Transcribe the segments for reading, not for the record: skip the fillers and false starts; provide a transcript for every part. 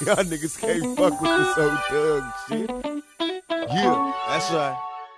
Y'all niggas can't fuck with this old thug shit. Yeah, that's right.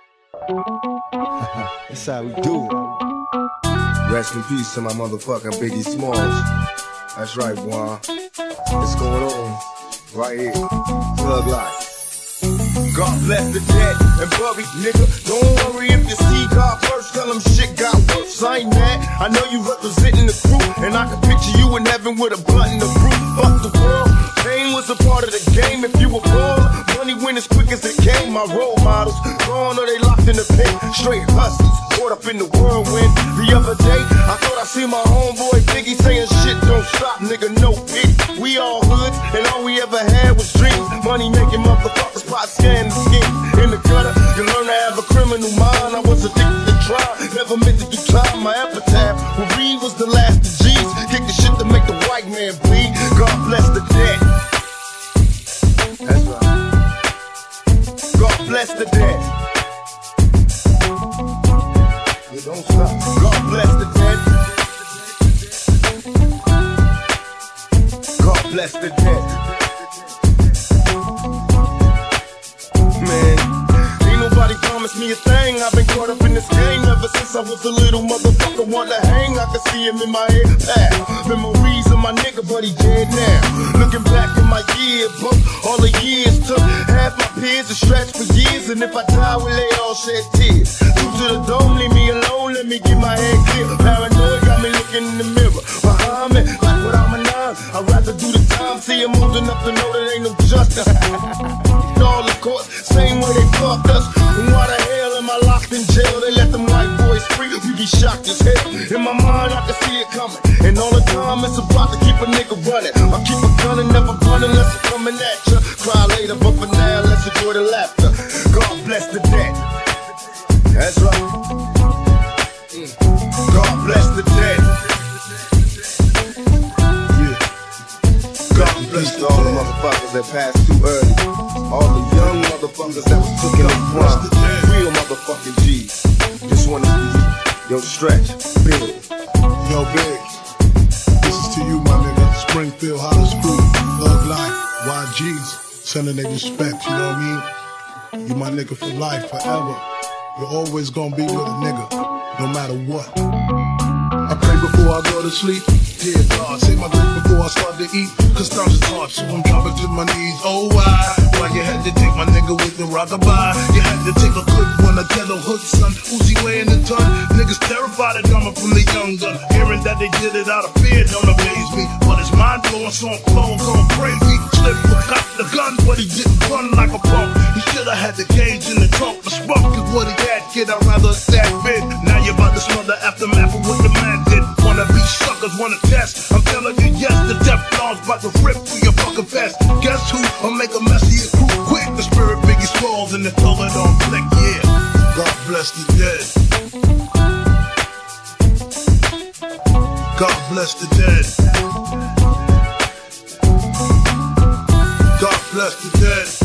That's how we do it. Rest in peace to my motherfucking Biggie Smalls. That's right, boy. What's going on? Right here. Thug life. God bless the dead and buried, nigga. Don't worry if you see God first. Tell him shit got worse. I ain't mad. I know you representing the crew, and I can picture you in heaven with a blunt in the fruit. Fuck the world. Pain was a part of the game. If you a baller, money went as quick as it came. My role models gone or they locked in the pen. Straight hustlers, caught up in the whirlwind. The other day, I thought I seen my homeboy Biggie saying shit don't stop, nigga, no pity. We all hoods, and all we ever had was dreams. Money making motherfuckers pot scan the scheme. In the gutter, you learn to have a criminal mind. I was addicted to crime, never meant to decline. My epitaph, well, Reed was the last of G's. Kick the shit to make the white man bleed. God bless the dead. That's right. God bless the dead. You don't stop. God bless the dead. God bless the dead. Man, ain't nobody promised me a thing. I've been caught up in this game ever since I was a little motherfucker. Want to hang, I can see him in my head. Memories of my nigga, but he dead now. Looking back in my yearbook, all the years took. Half my peers are stretched for years, and if I die, will they all shed tears? True to the dome, leave me alone, let me get my head clear. Paranoid got me looking in the mirror. Behind me, like what I'm a nine, I'd rather do the time. See I'm old enough to know that ain't no justice. All the courts, same way they fucked us. And why the hell am I locked in jail? They let them white boys free, we be shocked as hell. In my mind, I can see it coming. And all the time, it's about to keep a nigga running. I keep a gun and never run unless it's coming at ya. Cry later, but for now, let's enjoy the laughter. God bless the dead. That's right. God bless the dead. Yeah. God bless all the motherfuckers that passed too early. All the young motherfuckers that was took in the prime. Real motherfucking G's. Just wanna be yo Stretch, Big. Yo, Big. This is to you, my nigga. Springfield Hottest Crew, Thug Life, YG's. Sending their respect, you know what I mean? You my nigga for life, forever. You're always gonna be with a nigga, no matter what. I pray before I go to sleep. Dear God, say my grace before I start to eat. Cause times is hard, so I'm dropping to my knees. Oh, why you had to take my nigga with the rockabye? You had to take a good one, a ghetto hood son. Uzi weighing a ton. Niggas terrified of drama from the young gun. Hearing that they did it out of fear don't amaze me. But it's mind blowing, so I'm going crazy. Slip got the gun, but he didn't run like a punk. He should've had the gauge in the trunk. The spunk is what he had, kid. I'd rather that bit. Now you're about to smell the aftermath of what the man did. Wanna be suckers, wanna test. I'm telling you, yes, the Teflon's about to rip through your fucking vest. Guess who? I'll make a mess of your crew quick. The spirit Biggie Smalls and the color don't click, yeah. God bless the dead. God bless the dead. God bless the dead.